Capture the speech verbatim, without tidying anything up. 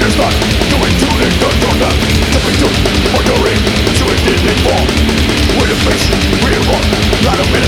is not doing to the dark, jumping to wondering, to it didn't fall. With a face, we run, not a